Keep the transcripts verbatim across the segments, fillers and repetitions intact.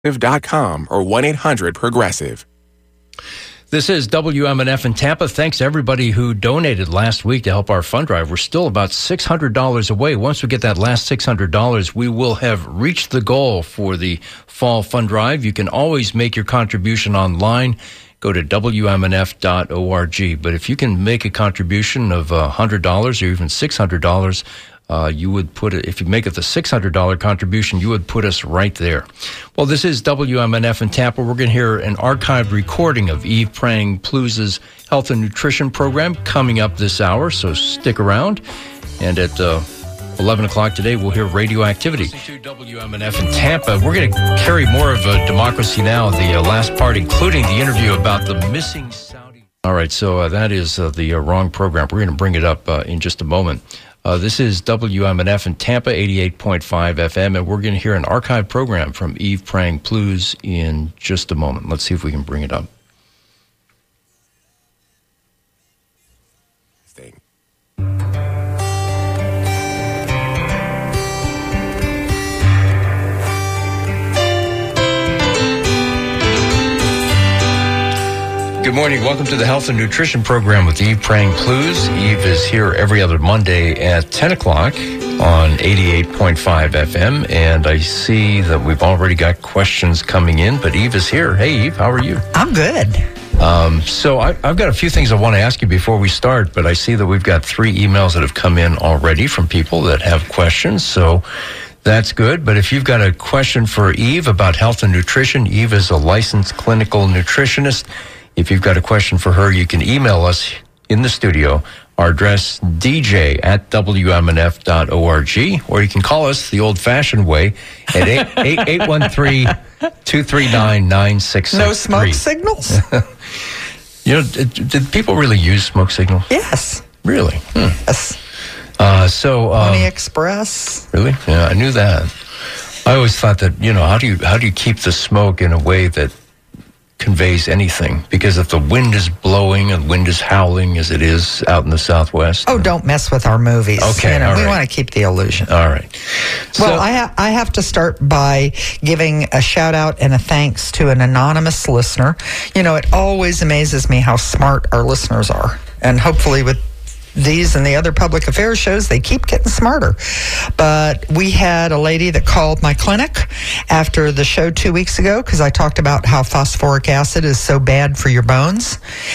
dot com or one eight hundred progressive. This is W M N F in Tampa. Thanks to everybody who donated last week to help our fund drive. We're still about six hundred dollars away. Once we get that last six hundred dollars, we will have reached the goal for the fall fund drive. You can always make your contribution online. Go to W M N F dot org. But if you can make a contribution of one hundred dollars or even six hundred dollars, Uh, you would put it, if you make it the six hundred dollars contribution, you would put us right there. Well, this is W M N F in Tampa. We're going to hear an archived recording of Eve Prang-Plouza's health and nutrition program coming up this hour, so stick around. And at uh, eleven o'clock today, we'll hear Radioactivity. To W M N F in Tampa. We're going to carry more of uh, Democracy Now!, the uh, last part, including the interview about the missing Saudi. All right, so uh, that is uh, the uh, wrong program. We're going to bring it up uh, in just a moment. Uh, this is W M N F in Tampa, eighty-eight point five F M, and we're going to hear an archive program from Eve Prang-Plouza in just a moment. Let's see if we can bring it up. Thing. Good morning. Welcome to the Health and Nutrition Program with Eve Prang-Plouza. Eve is here every other Monday at ten o'clock on eighty-eight point five F M, and I see that we've already got questions coming in, but Eve is here. Hey, Eve, how are you? I'm good. Um, so I, I've got a few things I want to ask you before we start, but I see that we've got three emails that have come in already from people that have questions, so that's good. But if you've got a question for Eve about health and nutrition, Eve is a licensed clinical nutritionist. If you've got a question for her, you can email us in the studio. Our address, d j at w m n f dot org, or you can call us the old-fashioned way at eight one three, two three nine, nine six six three. No smoke signals? You know, did, did people really use smoke signals? Yes. Really? Hmm. Yes. Uh, so, um, Pony Express. Really? Yeah, I knew that. I always thought that, you know, how do you how do you keep the smoke in a way that conveys anything? Because if the wind is blowing and wind is howling as it is out in the Southwest. Oh, don't mess with our movies. Okay, you know, all we right. want to keep the illusion. All right. So, Well, I, ha- I have to start by giving a shout out and a thanks to an anonymous listener. You know, it always amazes me how smart our listeners are. And hopefully with these and the other public affairs shows, they keep getting smarter. But we had a lady that called my clinic after the show two weeks ago because I talked about how phosphoric acid is so bad for your bones.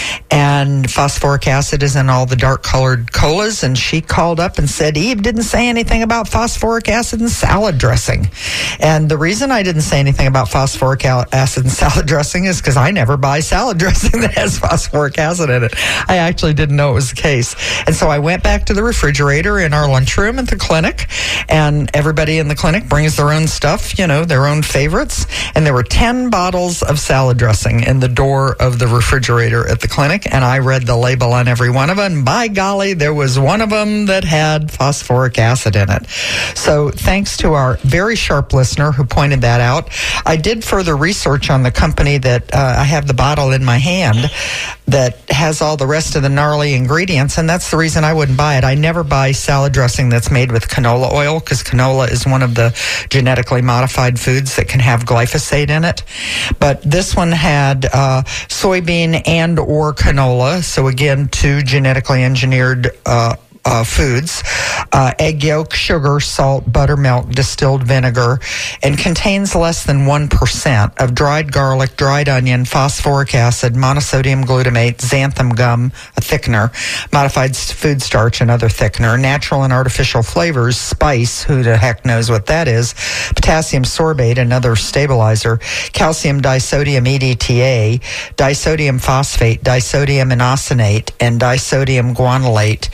And phosphoric acid is in all the dark-colored colas. And she called up and said, Eve didn't say anything about phosphoric acid in salad dressing. And the reason I didn't say anything about phosphoric acid in salad dressing is because I never buy salad dressing that has phosphoric acid in it. I actually didn't know it was the case. And so I went back to the refrigerator in our lunchroom at the clinic, and everybody in the clinic brings their own stuff, you know, their own favorites. And there were ten bottles of salad dressing in the door of the refrigerator at the clinic, and I read the label on every one of them. And by golly, there was one of them that had phosphoric acid in it. So thanks to our very sharp listener who pointed that out. I did further research on the company that uh, I have the bottle in my hand that has all the rest of the gnarly ingredients, and that's the reason I wouldn't buy it. I never buy salad dressing that's made with canola oil because canola is one of the genetically modified foods that can have glyphosate in it. But this one had uh, soybean and or canola, so again, two genetically engineered uh Uh, foods, uh, egg yolk, sugar, salt, buttermilk, distilled vinegar, and contains less than one percent of dried garlic, dried onion, phosphoric acid, monosodium glutamate, xanthan gum, a thickener, modified food starch, another thickener, natural and artificial flavors, spice, who the heck knows what that is, potassium sorbate, another stabilizer, calcium disodium E D T A, disodium phosphate, disodium inosonate, and disodium guanylate.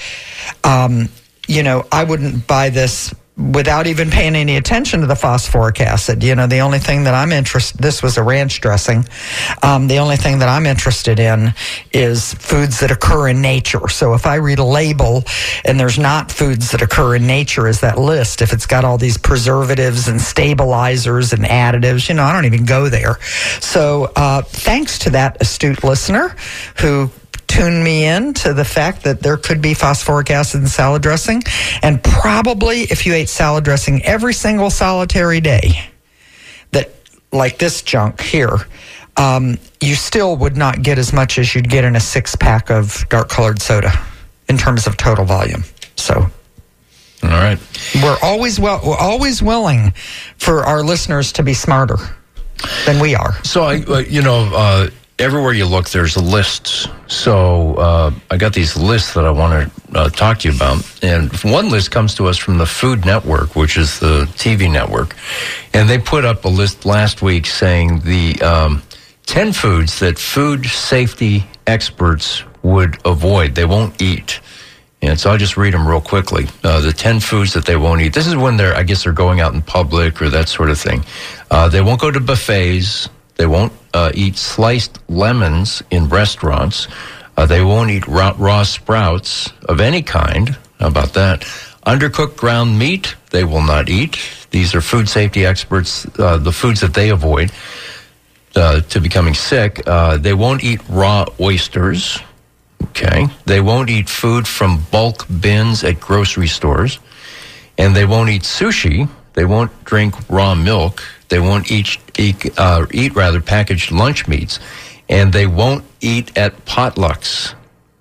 Um, you know, I wouldn't buy this without even paying any attention to the phosphoric acid. You know, the only thing that I'm interested, this was a ranch dressing. Um, the only thing that I'm interested in is foods that occur in nature. So if I read a label and there's not foods that occur in nature as that list, if it's got all these preservatives and stabilizers and additives, you know, I don't even go there. So uh, thanks to that astute listener who tune me in to the fact that there could be phosphoric acid in salad dressing. And probably if you ate salad dressing every single solitary day, that like this junk here, um, you still would not get as much as you'd get in a six pack of dark colored soda in terms of total volume. So, all right, we're always well, we're always willing for our listeners to be smarter than we are. So I, uh, you know, uh, everywhere you look, there's lists. So uh, I got these lists that I want to uh, talk to you about. And one list comes to us from the Food Network, which is the T V network. And they put up a list last week saying the um, ten foods that food safety experts would avoid, they won't eat. And so I'll just read them real quickly. Uh, the ten foods that they won't eat. This is when they're, I guess they're going out in public or that sort of thing. Uh, they won't go to buffets. They won't uh, eat sliced lemons in restaurants. Uh, they won't eat raw, raw sprouts of any kind. How about that? Undercooked ground meat, they will not eat. These are food safety experts, uh, the foods that they avoid uh, to becoming sick. Uh, they won't eat raw oysters. Okay. They won't eat food from bulk bins at grocery stores. And they won't eat sushi. They won't drink raw milk. They won't eat, eat, uh, eat rather, packaged lunch meats. And they won't eat at potlucks.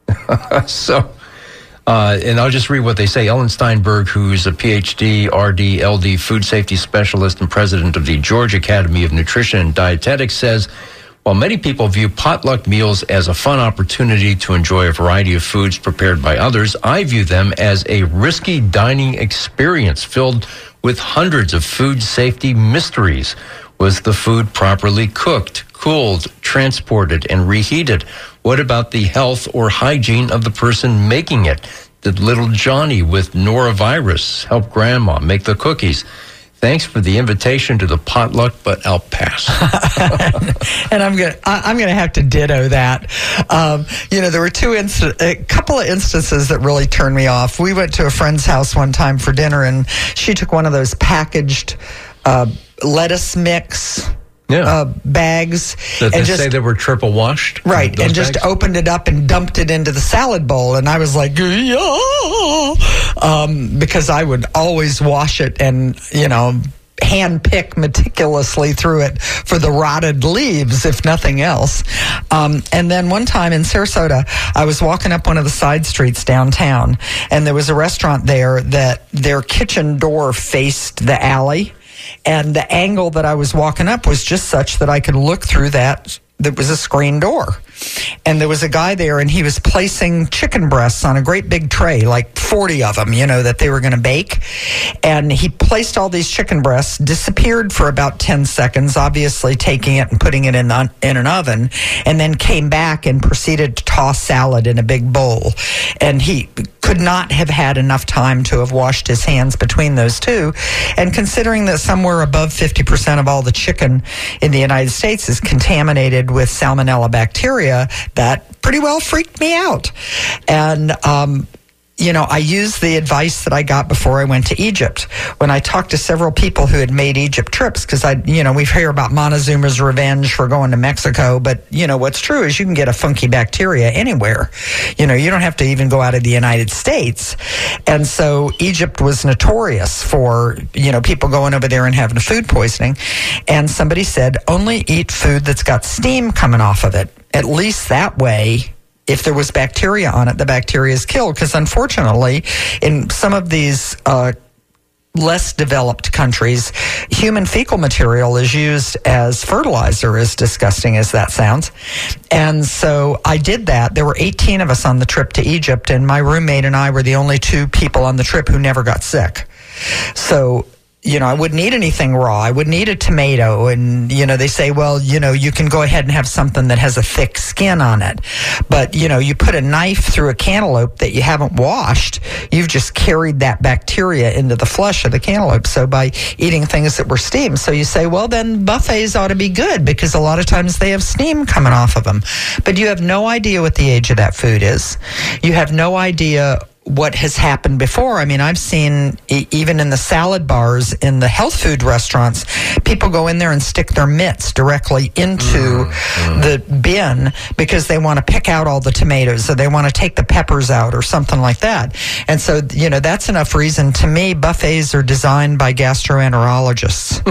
so, uh, and I'll just read what they say. Ellen Steinberg, who's a P H D, R D, L D, food safety specialist and president of the Georgia Academy of Nutrition and Dietetics, says, while many people view potluck meals as a fun opportunity to enjoy a variety of foods prepared by others, I view them as a risky dining experience filled with hundreds of food safety mysteries. Was the food properly cooked, cooled, transported, and reheated? What about the health or hygiene of the person making it? Did little Johnny with norovirus help grandma make the cookies? Thanks for the invitation to the potluck, but I'll pass. And I'm gonna, I'm gonna have to ditto that. Um, you know, there were two inst- a couple of instances that really turned me off. We went to a friend's house one time for dinner, and she took one of those packaged uh, lettuce mix. Yeah. Uh, bags. That they and just, say they were triple washed? Right, and just bags? Opened it up and dumped it into the salad bowl. And I was like, yeah, um, because I would always wash it and, you know, hand pick meticulously through it for the rotted leaves, if nothing else. Um, and then one time in Sarasota, I was walking up one of the side streets downtown, and there was a restaurant there that their kitchen door faced the alley. And the angle that I was walking up was just such that I could look through that. There was a screen door. And there was a guy there, and he was placing chicken breasts on a great big tray, like forty of them, you know, that they were going to bake. And he placed all these chicken breasts, disappeared for about ten seconds, obviously taking it and putting it in, the, in an oven, and then came back and proceeded to toss salad in a big bowl. And he could not have had enough time to have washed his hands between those two. And considering that somewhere above fifty percent of all the chicken in the United States is contaminated with salmonella bacteria, that pretty well freaked me out. And, um, you know, I used the advice that I got before I went to Egypt. When I talked to several people who had made Egypt trips, because I, you know, we hear about Montezuma's revenge for going to Mexico, but, you know, what's true is you can get a funky bacteria anywhere. You know, you don't have to even go out of the United States. And so Egypt was notorious for, you know, people going over there and having food poisoning. And somebody said, only eat food that's got steam coming off of it. At least that way, if there was bacteria on it, the bacteria is killed. Because unfortunately, in some of these uh, less developed countries, human fecal material is used as fertilizer, as disgusting as that sounds. And so I did that. There were eighteen of us on the trip to Egypt, and my roommate and I were the only two people on the trip who never got sick. So, you know, I wouldn't eat anything raw. I wouldn't eat a tomato. And, you know, they say, well, you know, you can go ahead and have something that has a thick skin on it. But, you know, you put a knife through a cantaloupe that you haven't washed, you've just carried that bacteria into the flesh of the cantaloupe. So by eating things that were steamed. So you say, well, then buffets ought to be good because a lot of times they have steam coming off of them. But you have no idea what the age of that food is. You have no idea what has happened before. I mean, I've seen e- even in the salad bars in the health food restaurants, people go in there and stick their mitts directly into mm-hmm. the bin because they want to pick out all the tomatoes, or they want to take the peppers out, or something like that. And so, you know, that's enough reason. To me, buffets are designed by gastroenterologists.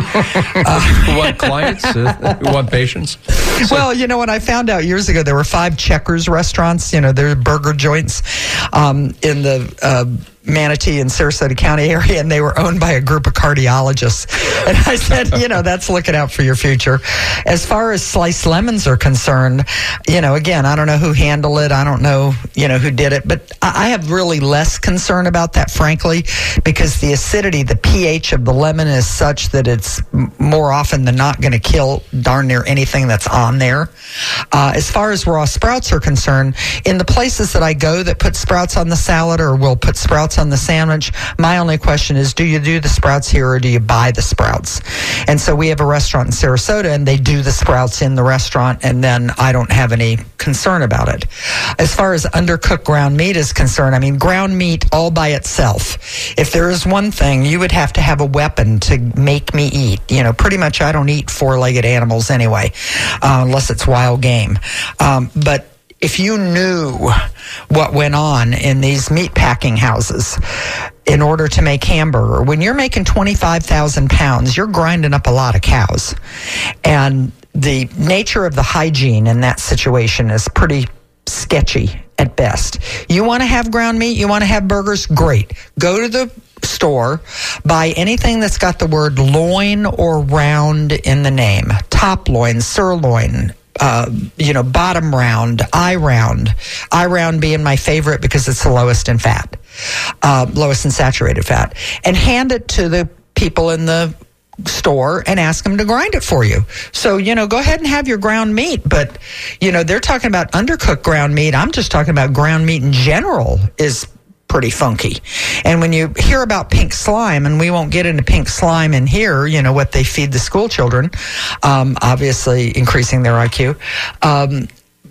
uh, who want clients? Uh, who want patients? So, well, you know, when I found out years ago, there were five Checkers restaurants, you know, they're burger joints um, in the uh, Manatee and Sarasota County area, and they were owned by a group of cardiologists. And I said, you know, that's looking out for your future. As far as sliced lemons are concerned, you know, again, I don't know who handled it. I don't know, you know, who did it. But I have really less concern about that, frankly, because the acidity, the pH of the lemon is such that it's more often than not going to kill darn near anything that's on there. Uh, as far as raw sprouts are concerned, in the places that I go that put sprouts on the salad or will put sprouts on the sandwich, my only question is, do you do the sprouts here or do you buy the sprouts? And so we have a restaurant in Sarasota, and they do the sprouts in the restaurant, and then I don't have any concern about it. As far as undercooked ground meat is concerned, I mean, ground meat all by itself, if there is one thing, you would have to have a weapon to make me eat. You know, pretty much I don't eat four-legged animals anyway, uh, unless it's wild game. Um, but if you knew what went on in these meat packing houses in order to make hamburger, when you're making twenty-five thousand pounds, you're grinding up a lot of cows. And the nature of the hygiene in that situation is pretty sketchy at best. You want to have ground meat, you want to have burgers, great. Go to the store, buy anything that's got the word loin or round in the name. Top loin, sirloin, Uh, you know, bottom round, eye round, eye round being my favorite because it's the lowest in fat, uh, lowest in saturated fat, and hand it to the people in the store and ask them to grind it for you. So, you know, go ahead and have your ground meat, but, you know, they're talking about undercooked ground meat. I'm just talking about ground meat in general is pretty funky. And when you hear about pink slime, and we won't get into pink slime in here, you know, what they feed the school children, um, obviously increasing their I Q, um,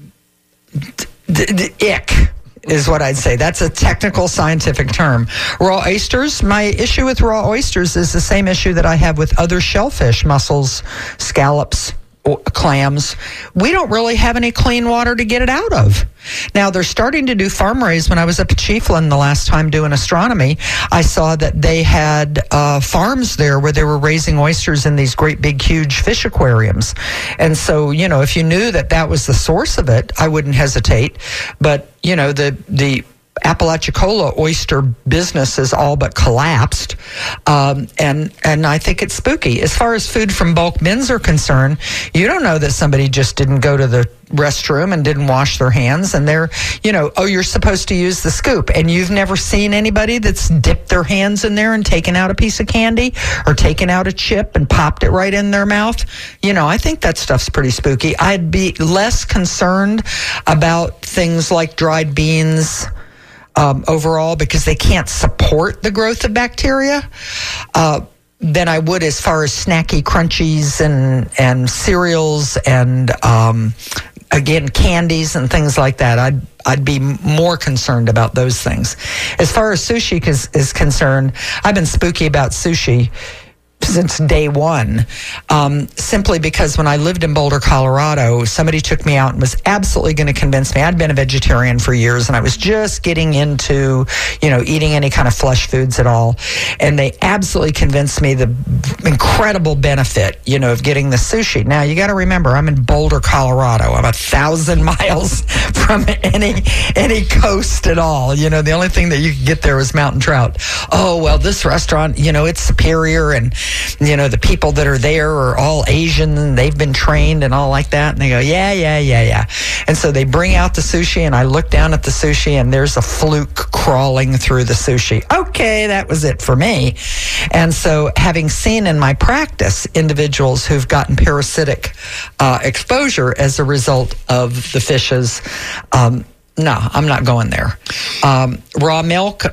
the, the ick is what I'd say. That's a technical scientific term. Raw oysters, my issue with raw oysters is the same issue that I have with other shellfish, mussels, scallops, clams. We don't really have any clean water to get it out of. Now, they're starting to do farm raised. When I was up at Chiefland the last time doing astronomy, I saw that they had uh, farms there where they were raising oysters in these great big huge fish aquariums. And so, you know, if you knew that that was the source of it, I wouldn't hesitate. But, you know, the the Apalachicola oyster business is all but collapsed, um, and and I think it's spooky. As far as food from bulk bins are concerned, you don't know that somebody just didn't go to the restroom and didn't wash their hands, and they're, you know, oh, you're supposed to use the scoop, and you've never seen anybody that's dipped their hands in there and taken out a piece of candy or taken out a chip and popped it right in their mouth. You know, I think that stuff's pretty spooky. I'd be less concerned about things like dried beans, Um, overall, because they can't support the growth of bacteria, uh, than I would as far as snacky crunchies and, and cereals and, um, again, candies and things like that. I'd, I'd be more concerned about those things. As far as sushi is, is concerned, I've been spooky about sushi since day one, um, simply because when I lived in Boulder, Colorado, somebody took me out and was absolutely going to convince me. I'd been a vegetarian for years, and I was just getting into, you know, eating any kind of flesh foods at all. And they absolutely convinced me the incredible benefit, you know, of getting the sushi. Now, you got to remember, I'm in Boulder, Colorado. I'm a thousand miles from any any coast at all. You know, the only thing that you could get there was mountain trout. Oh, well, this restaurant, you know, it's superior, and you know, the people that are there are all Asian and they've been trained and all like that. And they go, yeah, yeah, yeah, yeah. And so they bring out the sushi, and I look down at the sushi, and there's a fluke crawling through the sushi. Okay, that was it for me. And so having seen in my practice individuals who've gotten parasitic uh, exposure as a result of the fishes, um, no, I'm not going there. Um, raw milk, uh,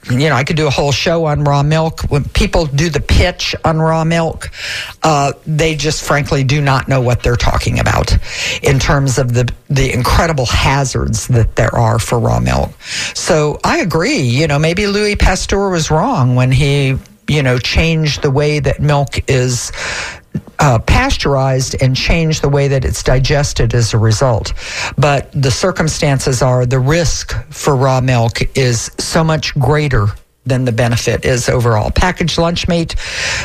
you know, I could do a whole show on raw milk. When people do the pitch on raw milk, uh, they just frankly do not know what they're talking about in terms of the the incredible hazards that there are for raw milk. So I agree. You know, maybe Louis Pasteur was wrong when he, you know, changed the way that milk is Uh, pasteurized and change the way that it's digested as a result. But the circumstances are the risk for raw milk is so much greater than the benefit is overall. Packaged lunch meat,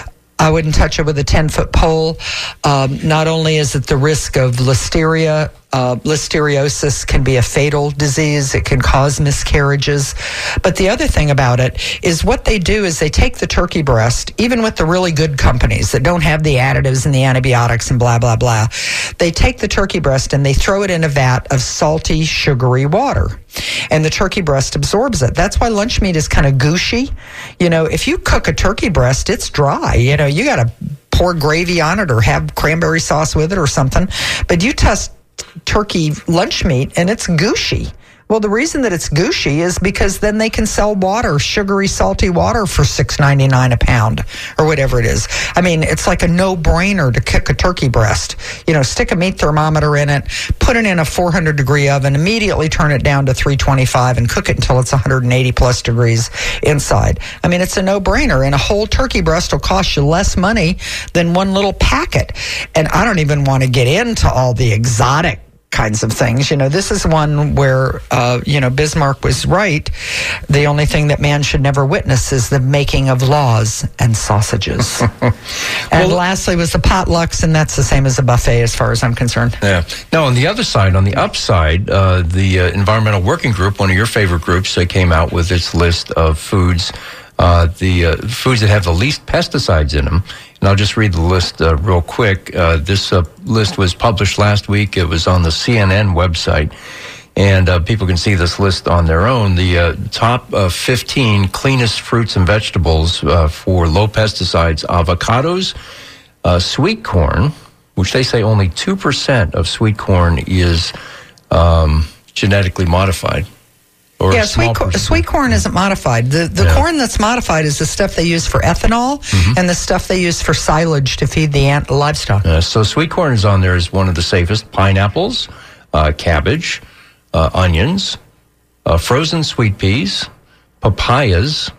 I wouldn't touch it with a ten-foot pole. Um, not only is it the risk of listeria, uh, listeriosis can be a fatal disease. It can cause miscarriages. But the other thing about it is what they do is they take the turkey breast, even with the really good companies that don't have the additives and the antibiotics and blah, blah, blah. They take the turkey breast and they throw it in a vat of salty, sugary water. And the turkey breast absorbs it. That's why lunch meat is kind of gushy. You know, if you cook a turkey breast, it's dry. You know, you got to pour gravy on it or have cranberry sauce with it or something. But you test turkey lunch meat and it's gushy. Well, the reason that it's gushy is because then they can sell water, sugary, salty water for six ninety-nine a pound or whatever it is. I mean, it's like a no-brainer to cook a turkey breast. You know, stick a meat thermometer in it, put it in a four hundred degree oven, immediately turn it down to three twenty-five and cook it until it's one hundred eighty plus degrees inside. I mean, it's a no-brainer. And a whole turkey breast will cost you less money than one little packet. And I don't even want to get into all the exotic kinds of things. You know, this is one where, uh, you know, Bismarck was right. The only thing that man should never witness is the making of laws and sausages. And well, lastly was the potlucks, and that's the same as a buffet as far as I'm concerned. Yeah. Now, on the other side, on the upside, uh, the uh, Environmental Working Group, one of your favorite groups, they came out with its list of foods, uh, the uh, foods that have the least pesticides in them. And I'll just read the list uh, real quick. Uh, this uh, list was published last week. It was on the C N N website, and uh, people can see this list on their own. The uh, top uh, fifteen cleanest fruits and vegetables uh, for low pesticides: avocados, uh, sweet corn, which they say only two percent of sweet corn is um, genetically modified. Or yeah, sweet, cor- sweet corn isn't modified. The the yeah. corn that's modified is the stuff they use for ethanol mm-hmm. and the stuff they use for silage to feed the ant- livestock. Uh, so sweet corn is on there as one of the safest. Pineapples, uh, cabbage, uh, onions, uh, frozen sweet peas, papayas,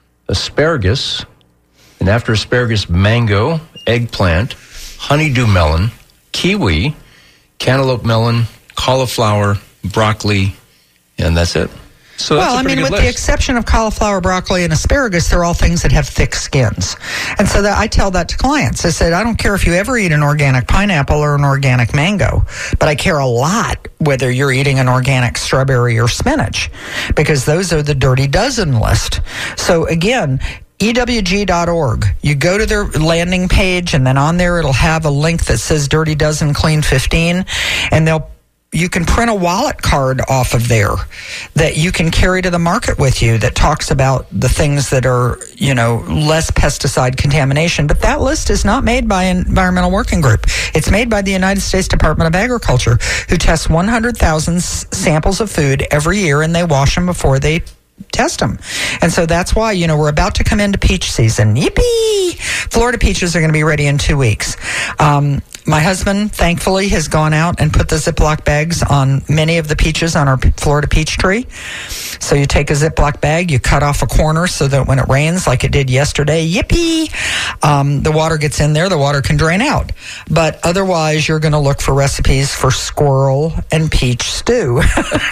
asparagus, and after asparagus, mango, eggplant, honeydew melon, kiwi, cantaloupe melon, cauliflower, broccoli, and that's it. So well, I mean, with list. the exception of cauliflower, broccoli, and asparagus, they're all things that have thick skins. And so that I tell that to clients. I said, I don't care if you ever eat an organic pineapple or an organic mango, but I care a lot whether you're eating an organic strawberry or spinach, because those are the Dirty Dozen list. So again, E W G dot org. You go to their landing page, and then on there it'll have a link that says Dirty Dozen Clean fifteen, and they'll you can print a wallet card off of there that you can carry to the market with you that talks about the things that are, you know, less pesticide contamination. But that list is not made by an Environmental Working Group. It's made by the United States Department of Agriculture, who tests one hundred thousand s- samples of food every year, and they wash them before they test them. And so that's why, you know, we're about to come into peach season. Yippee! Florida peaches are going to be ready in two weeks. Um, my husband, thankfully, has gone out and put the Ziploc bags on many of the peaches on our Florida peach tree. So you take a Ziploc bag, you cut off a corner so that when it rains, like it did yesterday, yippee, um, the water gets in there, the water can drain out. But otherwise, you're going to look for recipes for squirrel and peach stew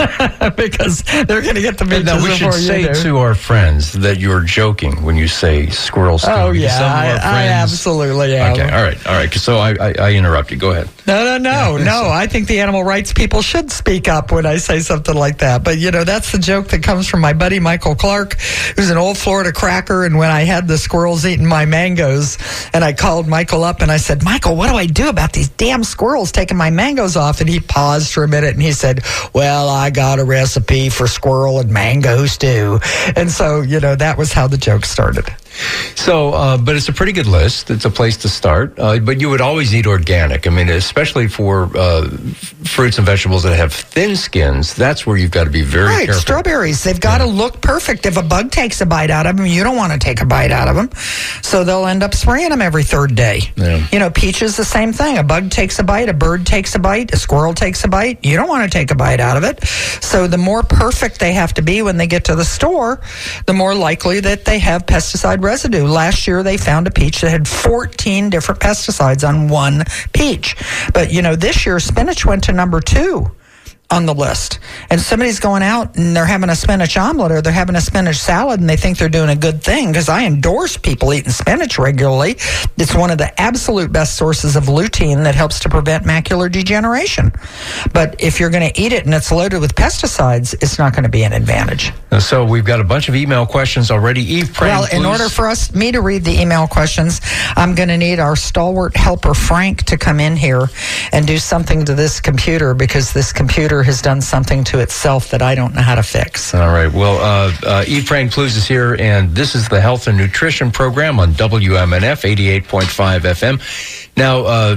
because they're going to get the peaches now, we before should you say do. to our friends that you're joking when you say squirrel stew. Oh, Because yeah, some of our I, friends, I absolutely am. Okay, all right, all right. So I, I, I interrupted. Go ahead. No, no, no, no. I think the animal rights people should speak up when I say something like that. But, you know, that's the joke that comes from my buddy Michael Clark, who's an old Florida cracker. And when I had the squirrels eating my mangoes, and I called Michael up and I said, Michael, what do I do about these damn squirrels taking my mangoes off? And he paused for a minute and he said, well, I got a recipe for squirrel and mango stew. And so, you know, that was how the joke started. So, uh, but it's a pretty good list. It's a place to start. Uh, but you would always eat organic. I mean, especially for uh, fruits and vegetables that have thin skins, that's where you've got to be very right, careful. Strawberries, they've got to yeah. look perfect. If a bug takes a bite out of them, you don't want to take a bite out of them. So they'll end up spraying them every third day. Yeah. You know, peaches, the same thing. A bug takes a bite, a bird takes a bite, a squirrel takes a bite. You don't want to take a bite out of it. So the more perfect they have to be when they get to the store, the more likely that they have pesticide residue. Last year, they found a peach that had fourteen different pesticides on one peach. But, you know, this year, spinach went to number two on the list. And somebody's going out and they're having a spinach omelet or they're having a spinach salad and they think they're doing a good thing, because I endorse people eating spinach regularly. It's one of the absolute best sources of lutein that helps to prevent macular degeneration. But if you're going to eat it and it's loaded with pesticides, it's not going to be an advantage. So we've got a bunch of email questions already. Eve Prang, Well, in please. order for us, me to read the email questions, I'm going to need our stalwart helper, Frank, to come in here and do something to this computer, because this computer has done something to itself that I don't know how to fix. All right. Well, uh, uh, Eve Frank Plus is here, and this is the Health and Nutrition Program on W M N F eighty-eight point five F M. Now, uh,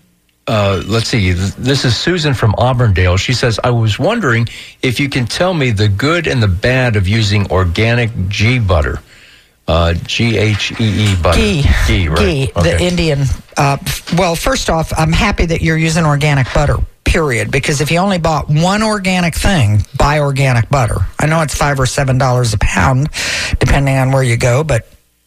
uh, let's see. This is Susan from Auburndale. She says, I was wondering if you can tell me the good and the bad of using organic ghee butter. Uh, G H E E butter. Ghee. Ghee, right. Ghee, Okay. the Indian. Uh, well, first off, I'm happy that you're using organic butter, period, because if you only bought one organic thing, buy organic butter. I know it's five or seven dollars a pound, depending on where you go, but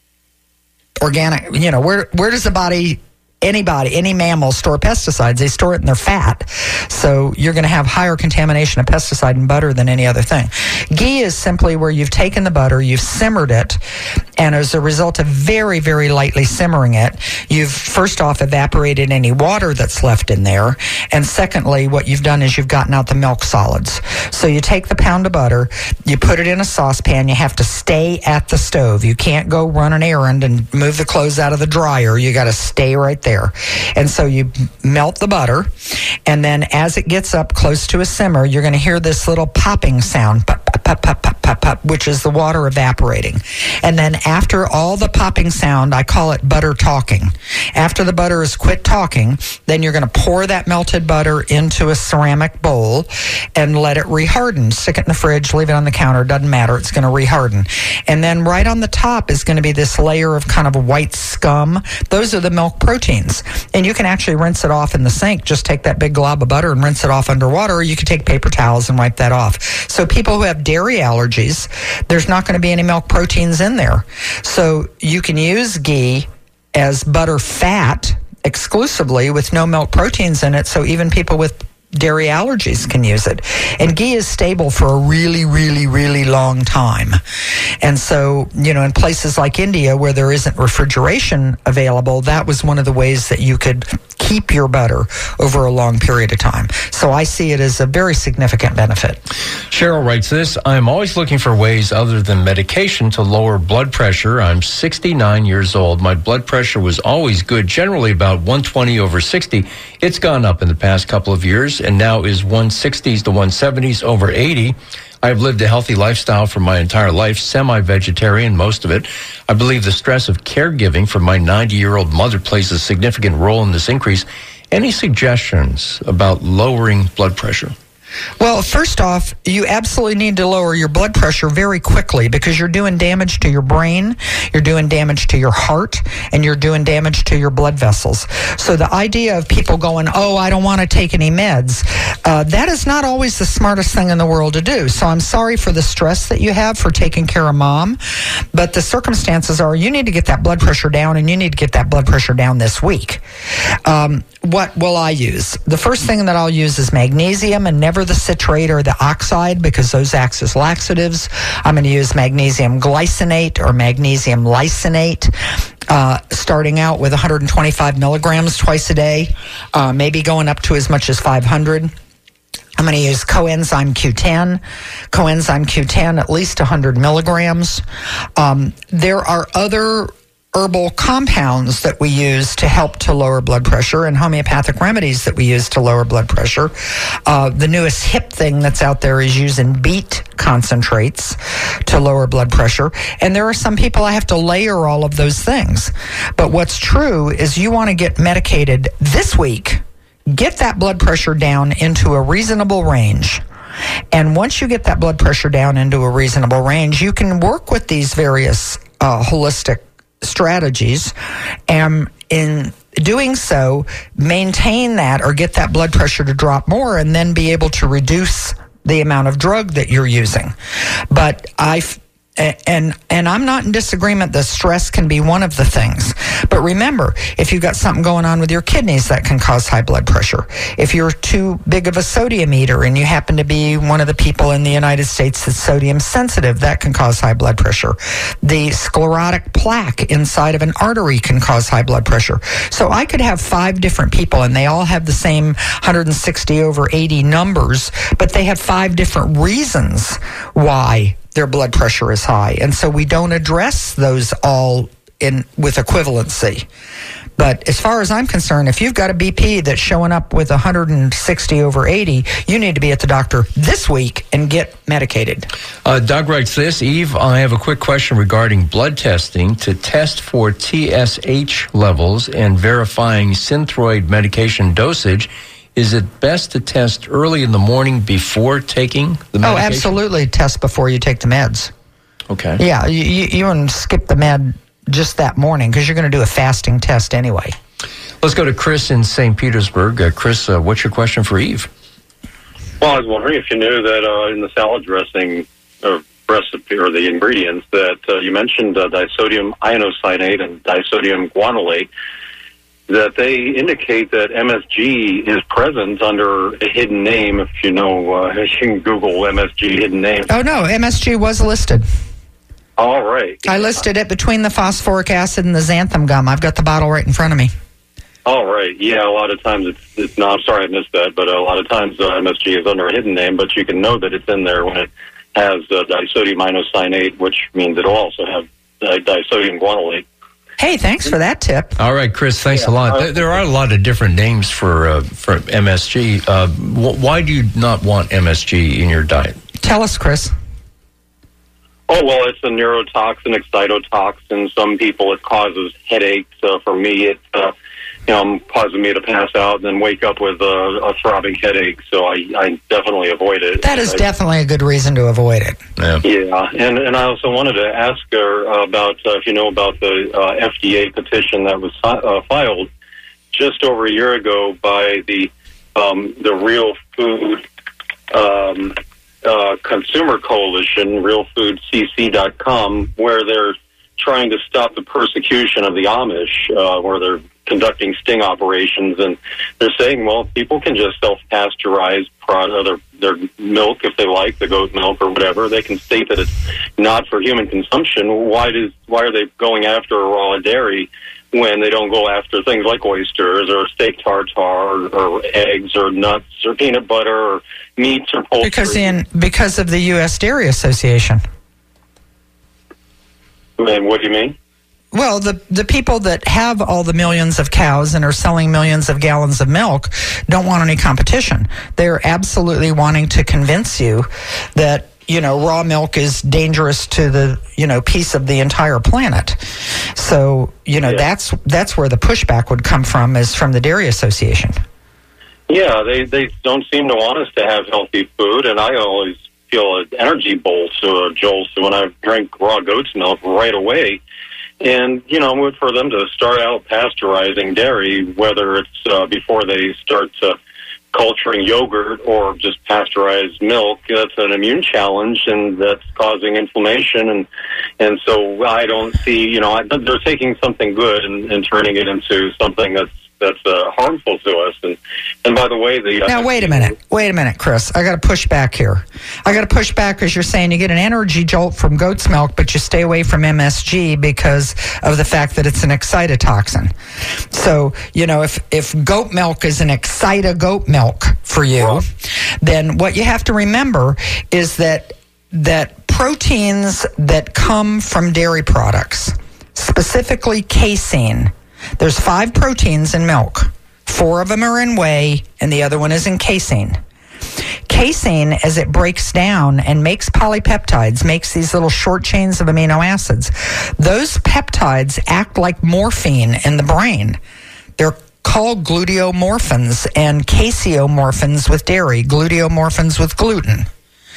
organic, you know, where where does the body... Anybody, any mammal store pesticides, they store it in their fat. So you're going to have higher contamination of pesticide in butter than any other thing. Ghee is simply where you've taken the butter, you've simmered it, and as a result of very, very lightly simmering it, you've first off evaporated any water that's left in there. And secondly, what you've done is you've gotten out the milk solids. So you take the pound of butter, you put it in a saucepan, you have to stay at the stove. You can't go run an errand and move the clothes out of the dryer. You got to stay right there. And so you melt the butter, and then as it gets up close to a simmer, you're going to hear this little popping sound, pop, pop, pop, pop, pop, pop, pop, which is the water evaporating. And then after all the popping sound, I call it butter talking. After the butter has quit talking, then you're going to pour that melted butter into a ceramic bowl and let it reharden. Stick it in the fridge, leave it on the counter, doesn't matter, it's going to reharden. And then right on the top is going to be this layer of kind of a white scum. Those are the milk proteins. And you can actually rinse it off in the sink. Just take that big glob of butter and rinse it off underwater, or you can take paper towels and wipe that off. So people who have dairy allergies, there's not going to be any milk proteins in there. So you can use ghee as butter fat exclusively with no milk proteins in it. So even people with dairy allergies can use it. And ghee is stable for a really, really, really long time. And so, you know, in places like India where there isn't refrigeration available, that was one of the ways that you could keep your butter over a long period of time. So I see it as a very significant benefit. Cheryl writes this, I'm always looking for ways other than medication to lower blood pressure. I'm sixty-nine years old. My blood pressure was always good, generally about one twenty over sixty. It's gone up in the past couple of years and now is one sixties to one seventies over eighty. I've lived a healthy lifestyle for my entire life, semi-vegetarian, most of it. I believe the stress of caregiving for my ninety-year-old mother plays a significant role in this increase. Any suggestions about lowering blood pressure? Well, first off, you absolutely need to lower your blood pressure very quickly, because you're doing damage to your brain, you're doing damage to your heart, and you're doing damage to your blood vessels. So the idea of people going, oh, I don't want to take any meds, uh, that is not always the smartest thing in the world to do. So I'm sorry for the stress that you have for taking care of mom, but the circumstances are you need to get that blood pressure down, and you need to get that blood pressure down this week. Um, what will I use? The first thing that I'll use is magnesium, and never the citrate or the oxide, because those act as laxatives. I'm going to use magnesium glycinate or magnesium lysate, uh, starting out with one hundred twenty-five milligrams twice a day, uh, maybe going up to as much as five hundred. I'm going to use coenzyme Q ten. Coenzyme Q ten, at least one hundred milligrams. Um, there are other herbal compounds that we use to help to lower blood pressure and homeopathic remedies that we use to lower blood pressure. Uh, the newest hip thing that's out there is using beet concentrates to lower blood pressure. And there are some people I have to layer all of those things. But what's true is you want to get medicated this week. Get that blood pressure down into a reasonable range. And once you get that blood pressure down into a reasonable range, you can work with these various uh, holistic strategies, and in doing so, maintain that or get that blood pressure to drop more, and then be able to reduce the amount of drug that you're using. But I And and I'm not in disagreement that stress can be one of the things. But remember, if you've got something going on with your kidneys, that can cause high blood pressure. If you're too big of a sodium eater and you happen to be one of the people in the United States that's sodium sensitive, that can cause high blood pressure. The sclerotic plaque inside of an artery can cause high blood pressure. So I could have five different people and they all have the same one hundred sixty over eighty numbers, but they have five different reasons why their blood pressure is high. And so we don't address those all in with equivalency. But as far as I'm concerned, if you've got a B P that's showing up with one hundred sixty over eighty, you need to be at the doctor this week and get medicated. Uh, Doug writes this, Eve, I have a quick question regarding blood testing. To test for T S H levels and verifying Synthroid medication dosage, is it best to test early in the morning before taking the medication? Oh, absolutely. Test before you take the meds. Okay. Yeah, you, you, you wouldn't skip the med just that morning because you're going to do a fasting test anyway. Let's go to Chris in Saint Petersburg. Uh, Chris, uh, what's your question for Eve? Well, I was wondering if you knew that uh, in the salad dressing or recipe or the ingredients that uh, you mentioned uh, disodium ionosinate and disodium guanylate, that they indicate that M S G is present under a hidden name. If you know, uh, you can Google M S G hidden name. Oh, no, M S G was listed. All right. I listed it between the phosphoric acid and the xanthan gum. I've got the bottle right in front of me. All right. Yeah, a lot of times it's, it's no, I'm sorry I missed that, but a lot of times uh, M S G is under a hidden name, but you can know that it's in there when it has uh, disodium ionosinate, which means it'll also have uh, disodium guanylate. Hey, thanks for that tip. All right, Chris, thanks yeah, a lot. uh, There, there are a lot of different names for uh, for M S G. Uh, wh- why do you not want M S G in your diet? Tell us, Chris. Oh, well, it's a neurotoxin, excitotoxin. Some people it causes headaches. Uh, for me, it uh, you know, causing me to pass out and then wake up with a, a throbbing headache. So I, I definitely avoid it. That is I, definitely a good reason to avoid it. Yeah. Yeah, and and I also wanted to ask her about uh, if you know about the uh, F D A petition that was uh, filed just over a year ago by the um, the Real Food um, uh, Consumer Coalition, real food c c dot com, where they're trying to stop the persecution of the Amish, uh, where they're conducting sting operations, and they're saying, well, people can just self-pasteurize product, their, their milk if they like, the goat milk or whatever. They can state that it's not for human consumption. Why does why are they going after raw dairy when they don't go after things like oysters or steak tartare or, or eggs or nuts or peanut butter or meats or poultry? Because in because of the U S Dairy Association. And what do you mean? Well, the, the people that have all the millions of cows and are selling millions of gallons of milk don't want any competition. They're absolutely wanting to convince you that, you know, raw milk is dangerous to the, you know, piece of the entire planet. So, you know, Yeah. that's that's where the pushback would come from, is from the Dairy Association. Yeah, they, they don't seem to want us to have healthy food, and I always feel an energy bolt or a jolt when I drink raw goat's milk right away. And, you know, for them to start out pasteurizing dairy, whether it's uh, before they start uh, culturing yogurt or just pasteurized milk, that's an immune challenge, and that's causing inflammation. And and so I don't see, you know, they're taking something good and, and turning it into something that's that's uh, harmful to us. And and by the way, the uh, Now, wait a minute. Wait a minute, Chris. I got to push back here. I got to push back because you're saying you get an energy jolt from goat's milk, but you stay away from M S G because of the fact that it's an excitotoxin. So, you know, if, if goat milk is an excita goat milk for you, Well, then what you have to remember is that that proteins that come from dairy products, specifically casein. There's five proteins in milk. Four of them are in whey, and the other one is in casein. Casein, as it breaks down and makes polypeptides, makes these little short chains of amino acids, those peptides act like morphine in the brain. They're called gluteomorphins and caseomorphins with dairy, gluteomorphins with gluten.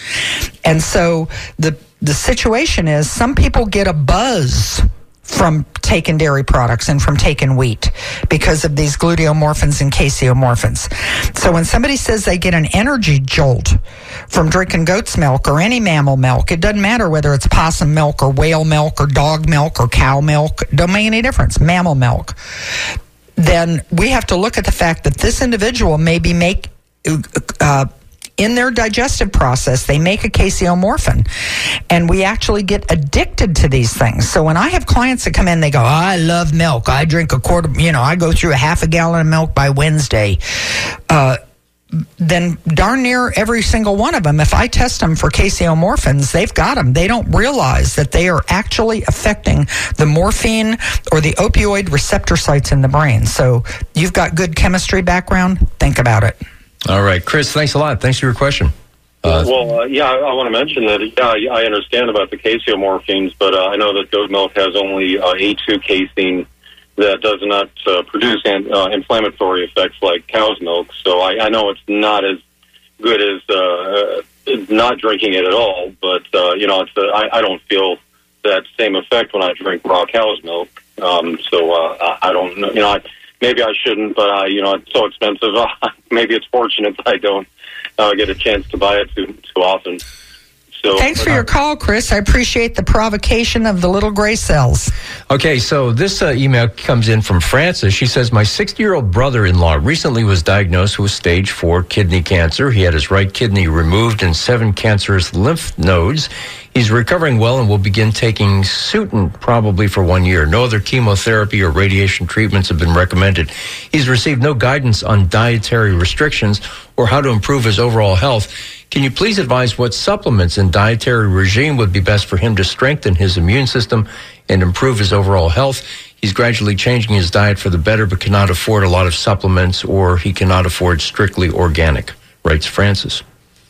And so the the situation is some people get a buzz from taking dairy products and from taking wheat because of these gluteomorphins and caseomorphins. So when somebody says they get an energy jolt from drinking goat's milk or any mammal milk, it doesn't matter whether it's possum milk or whale milk or dog milk or cow milk, don't make any difference, mammal milk, then we have to look at the fact that this individual maybe make uh, in their digestive process, they make a caseomorphin, and we actually get addicted to these things. So when I have clients that come in, they go, oh, I love milk. I drink a quarter, you know, I go through a half a gallon of milk by Wednesday. Uh, then darn near every single one of them, if I test them for caseomorphins, they've got them. They don't realize that they are actually affecting the morphine or the opioid receptor sites in the brain. So you've got good chemistry background, think about it. All right, Chris, thanks a lot. Thanks for your question. Uh, well, uh, yeah, I, I want to mention that, yeah, I understand about the caseomorphins, but uh, I know that goat milk has only uh, A two casein that does not uh, produce an, uh, inflammatory effects like cow's milk. So I, I know it's not as good as uh, not drinking it at all, but, uh, you know, it's, uh, I, I don't feel that same effect when I drink raw cow's milk. Um, so uh, I don't know, you know, I, maybe I shouldn't, but I, you know, it's so expensive. Maybe it's fortunate that I don't uh, get a chance to buy it too too often. So, thanks for your call, Chris. I appreciate the provocation of the little gray cells. Okay, so this uh, email comes in from Frances. She says, my sixty-year-old brother-in-law recently was diagnosed with stage four kidney cancer. He had his right kidney removed and seven cancerous lymph nodes. He's recovering well and will begin taking Sutent probably for one year. No other chemotherapy or radiation treatments have been recommended. He's received no guidance on dietary restrictions or how to improve his overall health. Can you please advise what supplements and dietary regime would be best for him to strengthen his immune system and improve his overall health? He's gradually changing his diet for the better, but cannot afford a lot of supplements, or he cannot afford strictly organic, writes Francis.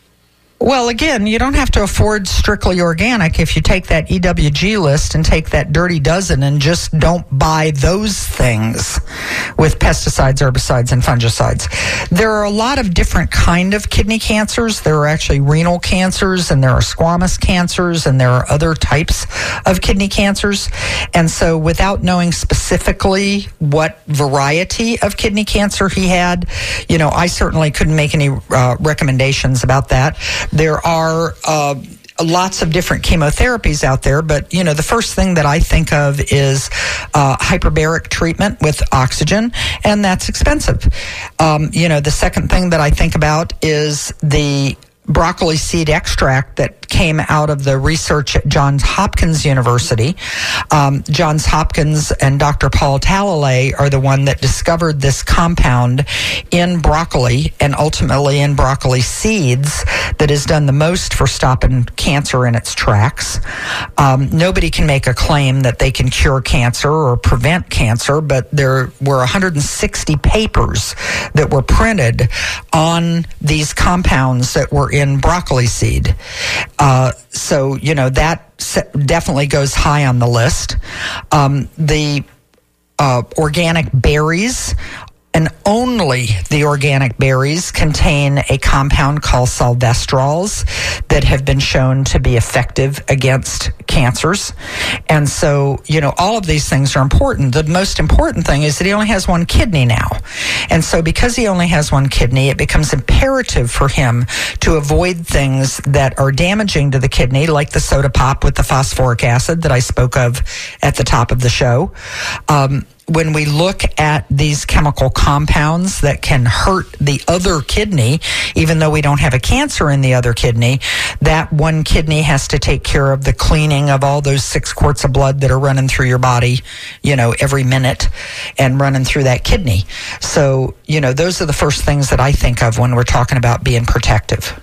Well, again, you don't have to afford strictly organic if you take that E W G list and take that dirty dozen and just don't buy those things with pesticides, herbicides, and fungicides. There are a lot of different kind of kidney cancers. There are actually renal cancers, and there are squamous cancers, and there are other types of kidney cancers. And so without knowing specifically what variety of kidney cancer he had, you know, I certainly couldn't make any uh, recommendations about that. There are uh, lots of different chemotherapies out there, but, you know, the first thing that I think of is uh, hyperbaric treatment with oxygen, and that's expensive. Um, you know, the second thing that I think about is the broccoli seed extract that came out of the research at Johns Hopkins University. Um, Johns Hopkins and Doctor Paul Talalay are the one that discovered this compound in broccoli and ultimately in broccoli seeds that has done the most for stopping cancer in its tracks. Um, nobody can make a claim that they can cure cancer or prevent cancer, but there were one hundred sixty papers that were printed on these compounds that were in broccoli seed. Uh, so, you know, that definitely goes high on the list. Um, the uh, organic berries, and only the organic berries, contain a compound called salvestrols that have been shown to be effective against cancers. And so, you know, all of these things are important. The most important thing is that he only has one kidney now. And so because he only has one kidney, it becomes imperative for him to avoid things that are damaging to the kidney, like the soda pop with the phosphoric acid that I spoke of at the top of the show. Um, When we look at these chemical compounds that can hurt the other kidney, even though we don't have a cancer in the other kidney, that one kidney has to take care of the cleaning of all those six quarts of blood that are running through your body, you know, every minute and running through that kidney. So, you know, those are the first things that I think of when we're talking about being protective.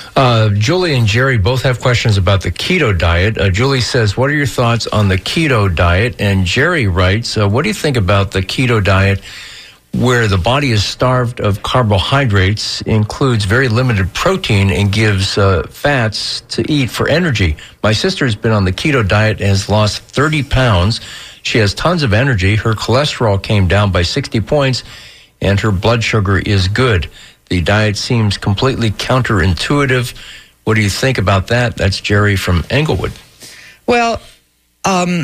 Uh, Julie and Jerry both have questions about the keto diet. Uh, Julie says, what are your thoughts on the keto diet? And Jerry writes, uh, what do you think about the keto diet where the body is starved of carbohydrates, includes very limited protein, and gives uh, fats to eat for energy? My sister has been on the keto diet and has lost thirty pounds. She has tons of energy. Her cholesterol came down by sixty points, and her blood sugar is good. The diet seems completely counterintuitive. What do you think about that? That's Jerry from Englewood. Well, um,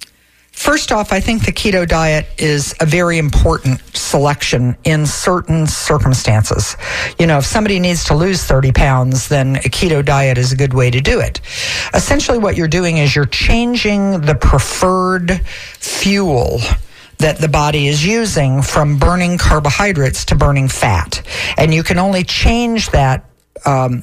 first off, I think the keto diet is a very important selection in certain circumstances. You know, if somebody needs to lose thirty pounds, then a keto diet is a good way to do it. Essentially, what you're doing is you're changing the preferred fuel that the body is using from burning carbohydrates to burning fat. And you can only change that um,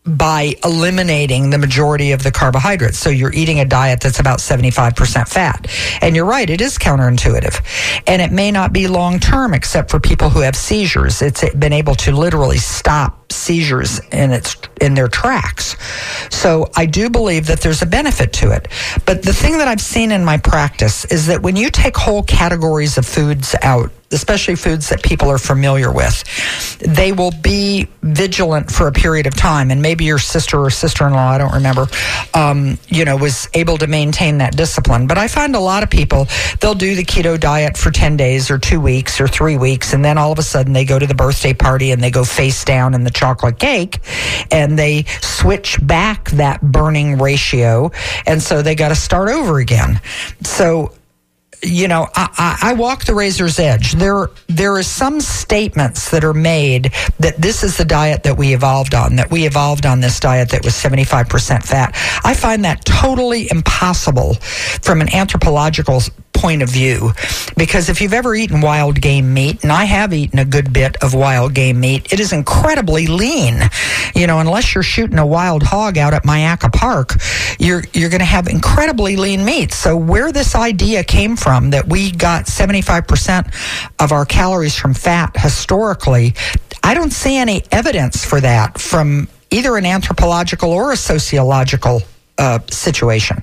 by eliminating the majority of the carbohydrates. So you're eating a diet that's about seventy-five percent fat. And you're right, it is counterintuitive. And it may not be long-term except for people who have seizures. It's been able to literally stop seizures in its in their tracks. So I do believe that there's a benefit to it. But the thing that I've seen in my practice is that when you take whole categories of foods out, especially foods that people are familiar with, they will be vigilant for a period of time. And maybe your sister or sister-in-law, I don't remember, um, you know, was able to maintain that discipline. But I find a lot of people, they'll do the keto diet for ten days or two weeks or three weeks, and then all of a sudden they go to the birthday party and they go face down in the chocolate cake, and they switch back that burning ratio, and so they got to start over again. So, you know, I, I, I walk the razor's edge. There, there are some statements that are made that this is the diet that we evolved on, that we evolved on this diet that was seventy-five percent fat. I find that totally impossible from an anthropological point of view, because if you've ever eaten wild game meat, and I have eaten a good bit of wild game meat, it is incredibly lean. You know, unless you're shooting a wild hog out at Myakka Park, you're you're going to have incredibly lean meat. So where this idea came from that we got seventy-five percent of our calories from fat historically, I don't see any evidence for that from either an anthropological or a sociological uh, situation.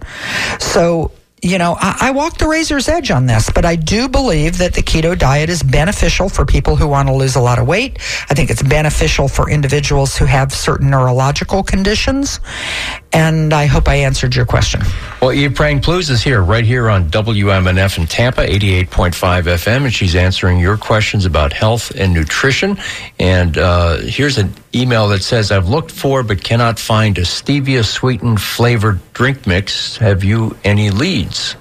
So, you know, I, I walk the razor's edge on this, but I do believe that the keto diet is beneficial for people who want to lose a lot of weight. I think it's beneficial for individuals who have certain neurological conditions, and I hope I answered your question. Well, Eve Prang-Pluse is here, right here on W M N F in Tampa, eighty-eight point five F M, and she's answering your questions about health and nutrition. And uh, here's an email that says, I've looked for but cannot find a stevia-sweetened flavored drink mix. Have you any leads?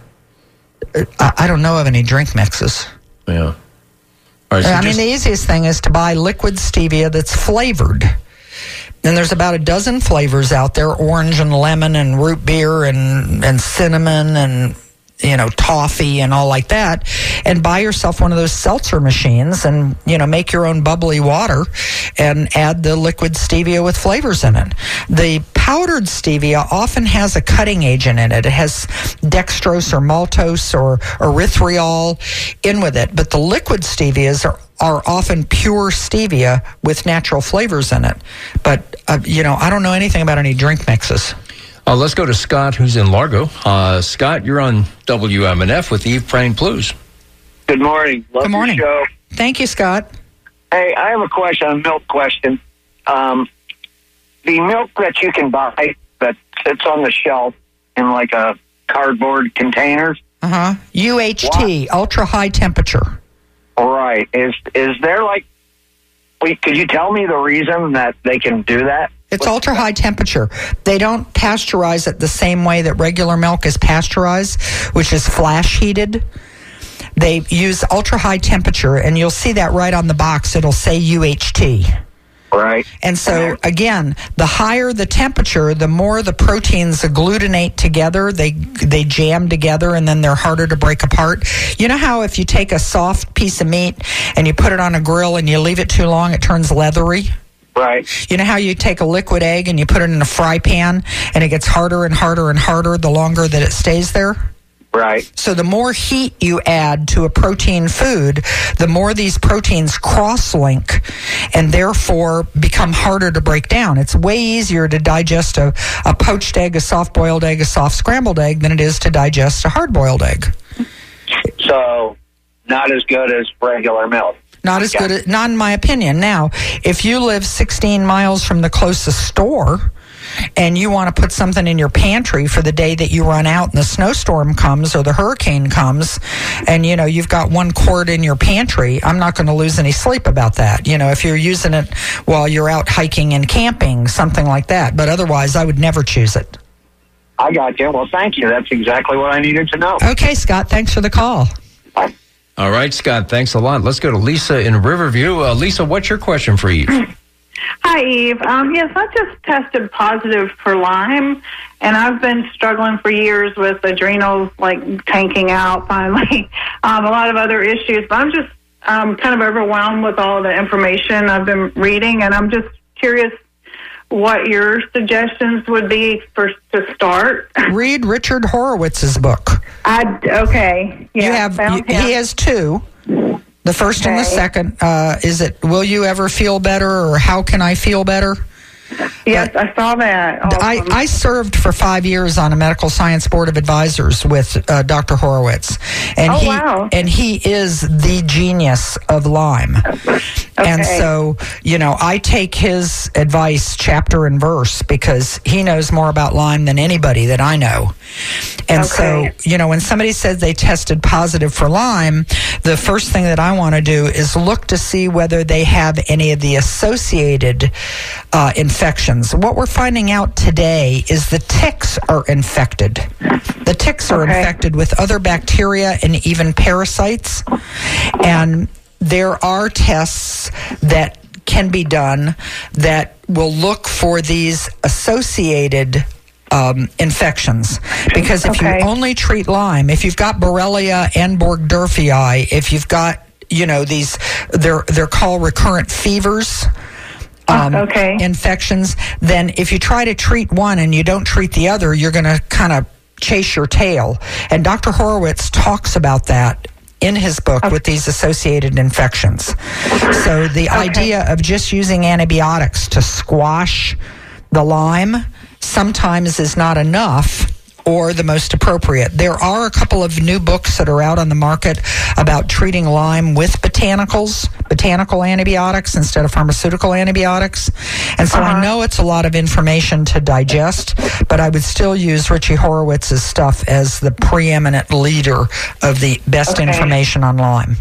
I, I don't know of any drink mixes. Yeah. All right, so I just, mean, the easiest thing is to buy liquid stevia that's flavored. And there's about a dozen flavors out there, orange and lemon and root beer and, and cinnamon and, you know, toffee and all like that. And buy yourself one of those seltzer machines and, you know, make your own bubbly water and add the liquid stevia with flavors in it. The powdered stevia often has a cutting agent in it. It has dextrose or maltose or erythritol in with it. But the liquid stevias are are often pure stevia with natural flavors in it. But, uh, you know, I don't know anything about any drink mixes. Uh, let's go to Scott, who's in Largo. Uh, Scott, you're on W M N F with Eve Prang-Pluse. Good morning. Love Good morning. your show. Thank you, Scott. Hey, I have a question, a milk question. Um, the milk that you can buy that sits on the shelf in like a cardboard containers. Uh-huh. U H T, what? Ultra high temperature. Right. Is is there like, wait, could you tell me the reason that they can do that? It's ultra high temperature. They don't pasteurize it the same way that regular milk is pasteurized, which is flash heated. They use ultra high temperature, and you'll see that right on the box. It'll say U H T. Right. And so, again, the higher the temperature, the more the proteins agglutinate together. They they jam together, and then they're harder to break apart. You know how if you take a soft piece of meat and you put it on a grill and you leave it too long, it turns leathery? Right. You know how you take a liquid egg and you put it in a fry pan and it gets harder and harder and harder the longer that it stays there? Right. So the more heat you add to a protein food, the more these proteins cross-link and therefore become harder to break down. It's way easier to digest a, a poached egg, a soft-boiled egg, a soft scrambled egg than it is to digest a hard-boiled egg. So not as good as regular milk. Not as Yeah. good, as, not in my opinion. Now, if you live sixteen miles from the closest store and you want to put something in your pantry for the day that you run out and the snowstorm comes or the hurricane comes and, you know, you've got one quart in your pantry, I'm not going to lose any sleep about that. You know, if you're using it while you're out hiking and camping, something like that. But otherwise, I would never choose it. I got you. Well, thank you. That's exactly what I needed to know. Okay, Scott, thanks for the call. Bye. All right, Scott, thanks a lot. Let's go to Lisa in Riverview. Uh, Lisa, what's your question for Eve? Hi, Eve. Um, yes, I just tested positive for Lyme, and I've been struggling for years with adrenals, like tanking out finally, um, a lot of other issues. But I'm just um, kind of overwhelmed with all the information I've been reading, and I'm just curious what your suggestions would be for to start. Read Richard Horowitz's book. I, okay. Yeah, you have found you, him. he has two. The first and the Okay. second. Uh, is it Will You Ever Feel Better or How Can I Feel Better? Yes, I saw that. I, Awesome. I served for five years on a medical science board of advisors with uh, Doctor Horowitz, and Oh, he wow. and he is the genius of Lyme. And Okay. so, you know, I take his advice chapter and verse because he knows more about Lyme than anybody that I know. And Okay. so, you know, when somebody says they tested positive for Lyme, the first thing that I want to do is look to see whether they have any of the associated uh, infections. What we're finding out today is the ticks are infected. The ticks are Okay. infected with other bacteria and even parasites. And there are tests that can be done that will look for these associated um, infections. Because if Okay. you only treat Lyme, if you've got Borrelia and Burgdorferi, if you've got, you know, these, they're they're called recurrent fevers. Um, Okay. infections, then if you try to treat one and you don't treat the other, you're going to kind of chase your tail. And Doctor Horowitz talks about that in his book with these associated infections. So the idea of just using antibiotics to squash the Lyme sometimes is not enough or the most appropriate. There are a couple of new books that are out on the market about treating Lyme with botanicals, botanical antibiotics instead of pharmaceutical antibiotics. And so Uh-huh. I know it's a lot of information to digest, but I would still use Richie Horowitz's stuff as the preeminent leader of the best Okay. information on Lyme.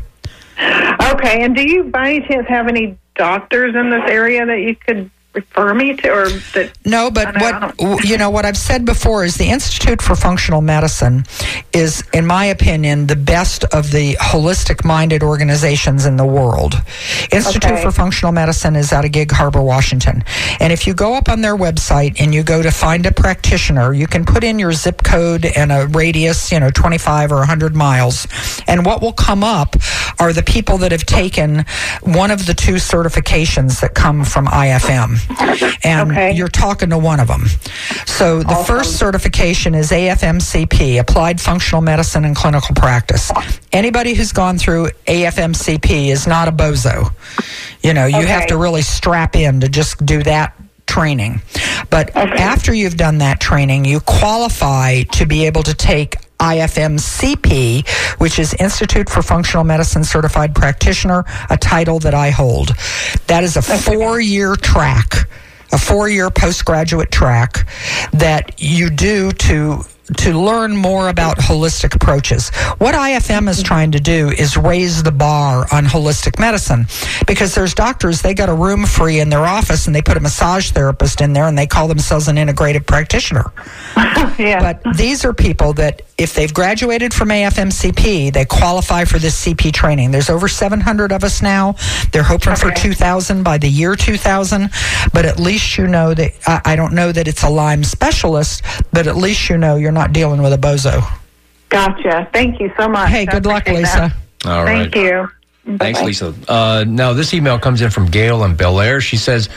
Okay, and do you by any chance have any doctors in this area that you could refer me to, or that? No, but I don't what know. you know, what I've said before is the Institute for Functional Medicine is, in my opinion, the best of the holistic-minded organizations in the world. Institute Okay. for Functional Medicine is out of Gig Harbor, Washington. And if you go up on their website and you go to find a practitioner, you can put in your zip code and a radius, you know, twenty-five or one hundred miles. And what will come up are the people that have taken one of the two certifications that come from I F M. And Okay. you're talking to one of them. So the Awesome. first certification is A F M C P, Applied Functional Medicine and Clinical Practice. Anybody who's gone through A F M C P is not a bozo. You know, you have Okay. to really strap in to just do that training. But Okay. after you've done that training, you qualify to be able to take I F M C P, which is Institute for Functional Medicine Certified Practitioner, a title that I hold. That is a four-year track, a four-year postgraduate track that you do to to learn more about holistic approaches. What I F M is trying to do is raise the bar on holistic medicine, because there's doctors, they got a room free in their office and they put a massage therapist in there and they call themselves an integrative practitioner. Yeah. But these are people that, if they've graduated from A F M C P, they qualify for this C P training. There's over seven hundred of us now. They're hoping for Okay. two thousand by the year two thousand. But at least you know that, I, I don't know that it's a Lyme specialist, but at least you know you're not dealing with a bozo. Gotcha. Thank you so much. Hey, I good luck, appreciate Lisa. that. All right. Thank you. Thanks, Bye-bye. Lisa. Uh, now, this email comes in from Gail in Bel Air. She says,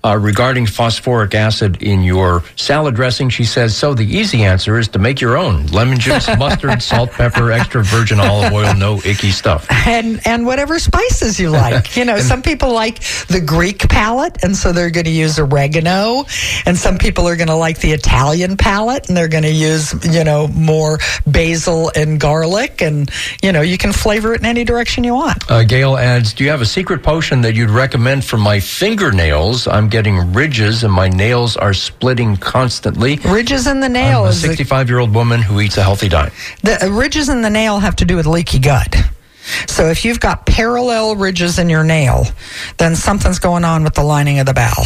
Uh, regarding phosphoric acid in your salad dressing, she says, so the easy answer is to make your own. Lemon juice, mustard, salt, pepper, extra virgin olive oil, no icky stuff. And and whatever spices you like. You know, some people like the Greek palate, and so they're going to use oregano. And some people are going to like the Italian palate, and they're going to use, you know, more basil and garlic. And, you know, you can flavor it in any direction you want. Uh, Gail adds, do you have a secret potion that you'd recommend for my fingernails? I'm getting ridges and my nails are splitting constantly. Ridges in the nail I'm a is a sixty-five-year-old woman who eats a healthy diet. The ridges in the nail have to do with leaky gut. So if you've got parallel ridges in your nail, then something's going on with the lining of the bowel.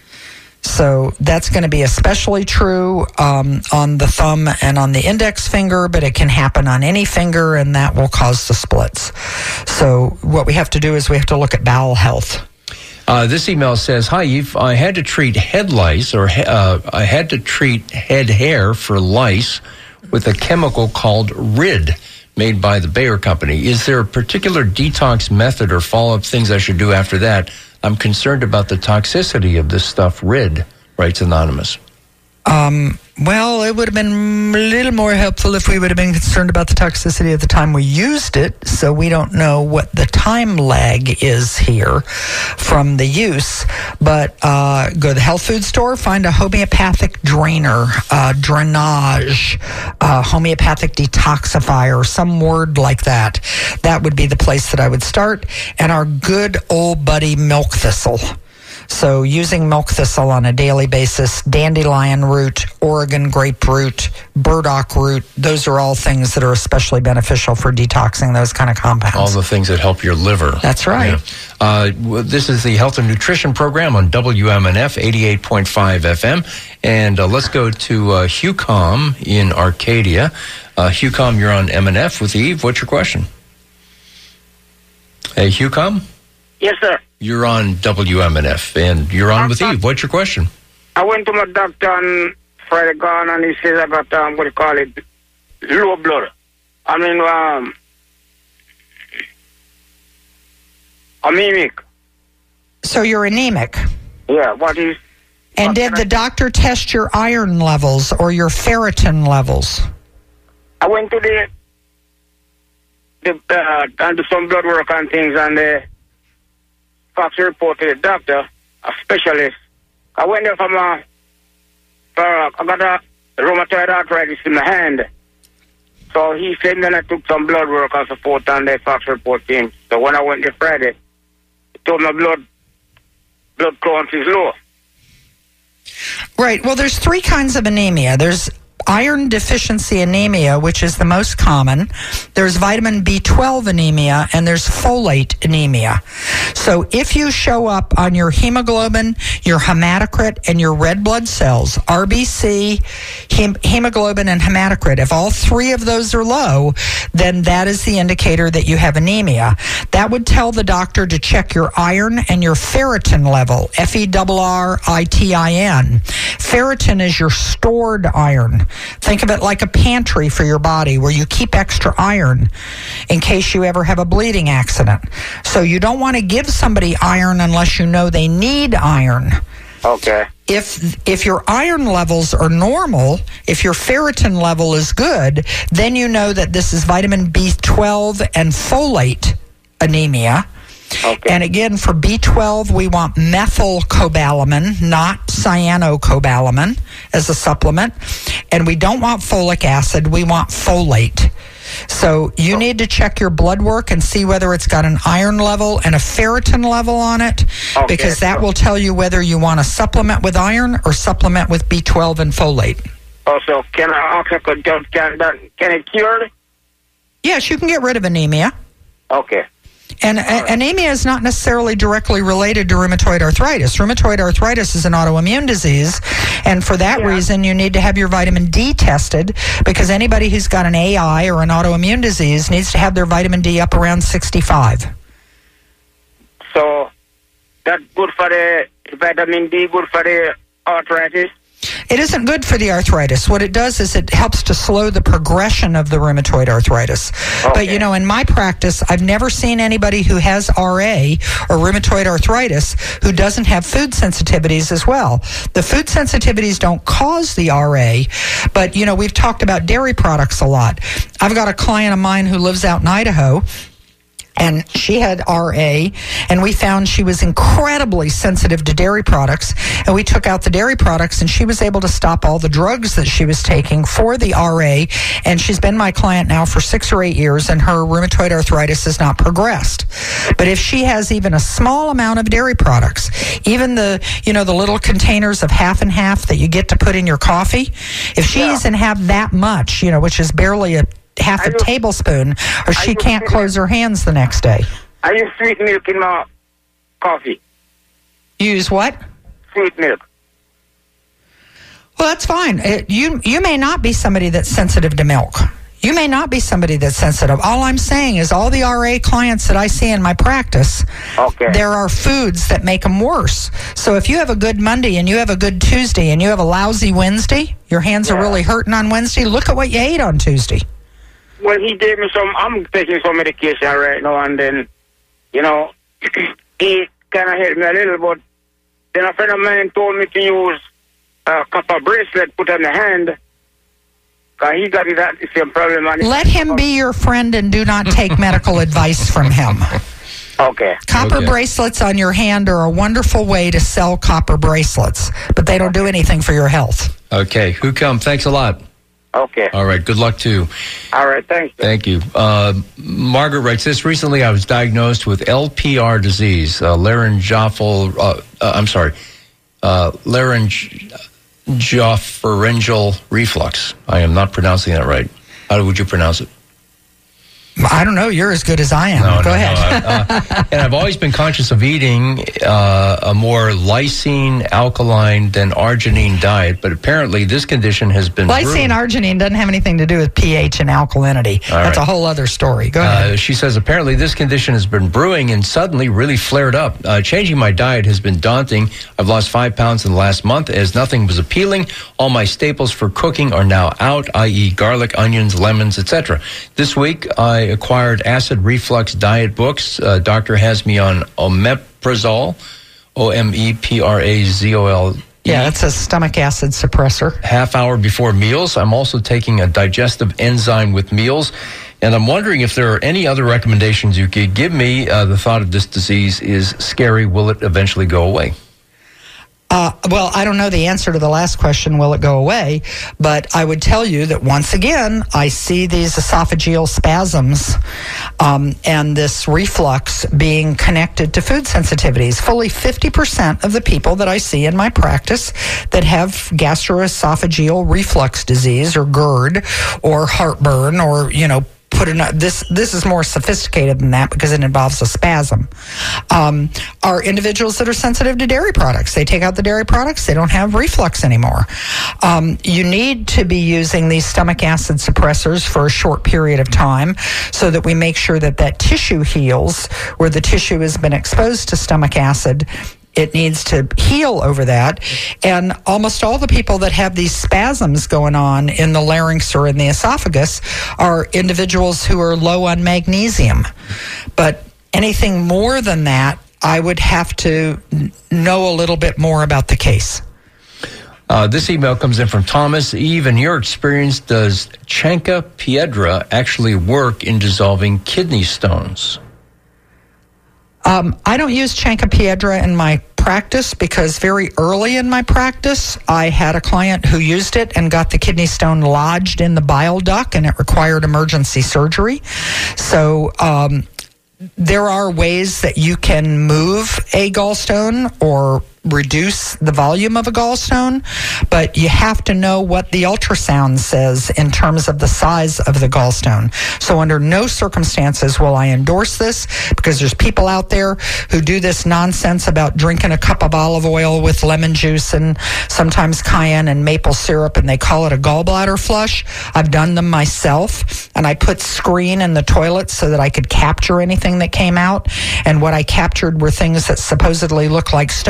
So that's going to be especially true um, on the thumb and on the index finger, but it can happen on any finger, and that will cause the splits. So what we have to do is we have to look at bowel health. Uh, this email says, hi, Eve, I had to treat head lice, or uh, I had to treat head hair for lice with a chemical called R I D, made by the Bayer Company. Is there a particular detox method or follow-up things I should do after that? I'm concerned about the toxicity of this stuff, R I D, writes Anonymous. Um, well, it would have been a little more helpful if we would have been concerned about the toxicity at the time we used it, so we don't know what the time lag is here from the use. But uh, go to the health food store, find a homeopathic drainer, uh, drainage, uh, homeopathic detoxifier, some word like that. That would be the place that I would start. And our good old buddy milk thistle. So using milk thistle on a daily basis, dandelion root, Oregon grape root, burdock root, those are all things that are especially beneficial for detoxing those kind of compounds. All the things that help your liver. That's right. Yeah. Uh, this is the Health and Nutrition Program on W M N F eighty-eight point five F M. And uh, let's go to uh, Hucom in Arcadia. Uh, Hucom, you're on M N F with Eve. What's your question? Hey, Hucom? Yes, sir. You're on W M N F, and you're on with Eve. What's your question? I went to my doctor on Friday gone, and he says I got, um, what do you call it, low blood. I mean, um, anemic. So you're anemic. Yeah, what is... And did the doctor test your iron levels or your ferritin levels? I went to the, the uh, and do some blood work and things, and the fax report to the doctor, a specialist. I went there for my, for, uh, I got a rheumatoid arthritis in my hand. So he said, then I took some blood work and so forth, and the fax report came. So when I went there Friday, he told my blood, blood count is low. Right. Well, there's three kinds of anemia. There's iron deficiency anemia, which is the most common. There's vitamin B twelve anemia, and there's folate anemia. So if you show up on your hemoglobin, your hematocrit, and your red blood cells, R B C, hem- hemoglobin, and hematocrit, if all three of those are low, then that is the indicator that you have anemia. That would tell the doctor to check your iron and your ferritin level, F E R R I T I N. Ferritin is your stored iron. Think of it like a pantry for your body where you keep extra iron in case you ever have a bleeding accident. So you don't want to give somebody iron unless you know they need iron. Okay. If if your iron levels are normal, if your ferritin level is good, then you know that this is vitamin B twelve and folate anemia. Okay. And again, for B twelve, we want methylcobalamin, not cyanocobalamin, as a supplement. And we don't want folic acid, we want folate. So you need to check your blood work and see whether it's got an iron level and a ferritin level on it, okay, because that will tell you whether you want to supplement with iron or supplement with B twelve and folate. Also, can I also can, can, can it cure it? Yes, you can get rid of anemia. Okay. And a- anemia is not necessarily directly related to rheumatoid arthritis. Rheumatoid arthritis is an autoimmune disease, and for that yeah. reason, you need to have your vitamin D tested, because anybody who's got an A I or an autoimmune disease needs to have their vitamin D up around sixty-five. So that's good for the vitamin D, good for the arthritis? It isn't good for the arthritis. What it does is it helps to slow the progression of the rheumatoid arthritis. Okay. But, you know, in my practice, I've never seen anybody who has R A or rheumatoid arthritis who doesn't have food sensitivities as well. The food sensitivities don't cause the R A, but, you know, we've talked about dairy products a lot. I've got a client of mine who lives out in Idaho, and she had R A, and we found she was incredibly sensitive to dairy products, and we took out the dairy products, and she was able to stop all the drugs that she was taking for the R A, and she's been my client now for six or eight years, and her rheumatoid arthritis has not progressed. But if she has even a small amount of dairy products, even the, you know, the little containers of half and half that you get to put in your coffee, if she Yeah. doesn't have that much, you know, which is barely a half a I use- tablespoon, or she use can't sweet close her hands the next day. I use sweet milk in my coffee. Use what? Sweet milk. Well, that's fine. It, you you may not be somebody that's sensitive to milk. You may not be somebody that's sensitive. All I'm saying is all the R A clients that I see in my practice, Okay. there are foods that make them worse. So if you have a good Monday and you have a good Tuesday and you have a lousy Wednesday, your hands are Yeah. really hurting on Wednesday, look at what you ate on Tuesday. Well, he gave me some, I'm taking some medication right now, and then, you know, he kind of helped me a little, but then a friend of mine told me to use a copper bracelet put on the hand, because he got it at the same problem. And Let him be your friend and do not take medical advice from him. Okay. Copper Okay. bracelets on your hand are a wonderful way to sell copper bracelets, but they don't do anything for your health. Okay, who come? Thanks a lot. Okay. All right, good luck too. All right, thanks. Thank you. Uh, Margaret writes this. Recently, I was diagnosed with L P R disease, uh, laryngeal, uh, uh, I'm sorry, uh, laryngopharyngeal reflux. I am not pronouncing that right. How would you pronounce it? I don't know. You're as good as I am. No, Go no, ahead. no. Uh, uh, and I've always been conscious of eating uh, a more lysine, alkaline than arginine diet, but apparently this condition has been Lysine brewing. arginine doesn't have anything to do with pH and alkalinity. All That's right. a whole other story. Go ahead. Uh, she says apparently this condition has been brewing and suddenly really flared up. Uh, changing my diet has been daunting. I've lost five pounds in the last month as nothing was appealing. All my staples for cooking are now out, that is garlic, onions, lemons, et cetera. This week I acquired acid reflux diet books. Uh, doctor has me on omeprazole, O M E P R A Z O L E. yeah, that's a stomach acid suppressor. Half hour before meals. I'm also taking a digestive enzyme with meals. And I'm wondering if there are any other recommendations you could give me. Uh, the thought of this disease is scary. Will it eventually go away? Uh, well, I don't know the answer to the last question, will it go away? But I would tell you that once again, I see these esophageal spasms um, and this reflux being connected to food sensitivities. Fully fifty percent of the people that I see in my practice that have gastroesophageal reflux disease or GERD or heartburn or, you know, put in a, this this is more sophisticated than that because it involves a spasm, um, are individuals that are sensitive to dairy products. They take out the dairy products, they don't have reflux anymore. Um, you need to be using these stomach acid suppressors for a short period of time so that we make sure that that tissue heals where the tissue has been exposed to stomach acid. It needs to heal over that. And almost all the people that have these spasms going on in the larynx or in the esophagus are individuals who are low on magnesium. But anything more than that, I would have to know a little bit more about the case. Uh, this email comes in from Thomas. Eve, in your experience, does Chanca Piedra actually work in dissolving kidney stones? Um, I don't use Chanca Piedra in my practice because very early in my practice, I had a client who used it and got the kidney stone lodged in the bile duct, and it required emergency surgery. So um, there are ways that you can move a gallstone or reduce the volume of a gallstone, but you have to know what the ultrasound says in terms of the size of the gallstone. So under no circumstances will I endorse this, because there's people out there who do this nonsense about drinking a cup of olive oil with lemon juice and sometimes cayenne and maple syrup, and they call it a gallbladder flush. I've done them myself, and I put screen in the toilet so that I could capture anything that came out, and what I captured were things that supposedly look like stones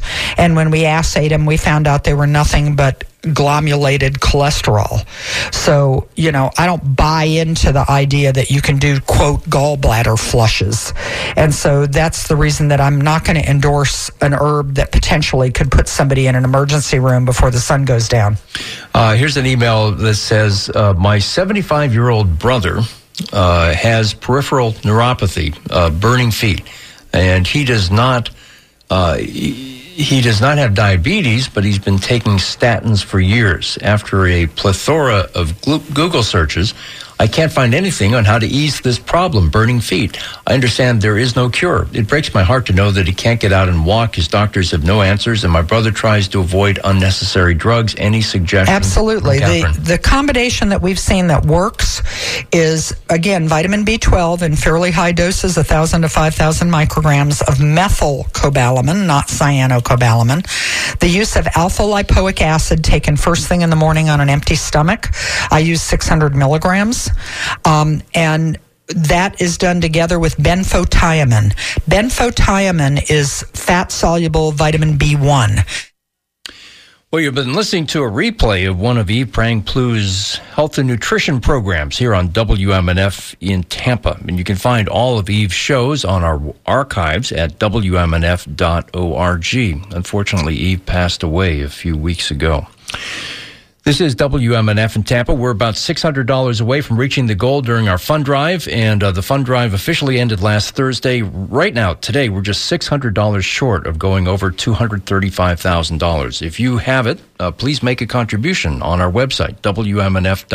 And when we assayed them, we found out they were nothing but glomulated cholesterol. So, you know, I don't buy into the idea that you can do, quote, gallbladder flushes. And so that's the reason that I'm not going to endorse an herb that potentially could put somebody in an emergency room before the sun goes down. Uh, here's an email that says, uh, my seventy-five-year-old brother uh, has peripheral neuropathy, uh, burning feet, and he does not... Uh, he, He does not have diabetes, but he's been taking statins for years. After a plethora of Google searches, I can't find anything on how to ease this problem, burning feet. I understand there is no cure. It breaks my heart to know that he can't get out and walk. His doctors have no answers, and my brother tries to avoid unnecessary drugs. Any suggestions? Absolutely. The, the combination that we've seen that works is, again, vitamin B twelve in fairly high doses, one thousand to five thousand micrograms of methylcobalamin, not cyanocobalamin. The use of alpha-lipoic acid taken first thing in the morning on an empty stomach. I use six hundred milligrams. Um, and that is done together with benfotiamine. Benfotiamine is fat-soluble vitamin B one. Well, you've been listening to a replay of one of Eve Prang-Plu's health and nutrition programs here on W M N F in Tampa. And you can find all of Eve's shows on our archives at W M N F dot org. Unfortunately, Eve passed away a few weeks ago. This is W M N F in Tampa. We're about six hundred dollars away from reaching the goal during our fund drive, and uh, the fund drive officially ended last Thursday. Right now, today, we're just six hundred dollars short of going over two hundred thirty-five thousand dollars. If you have it, uh, please make a contribution on our website, W M N F dot org.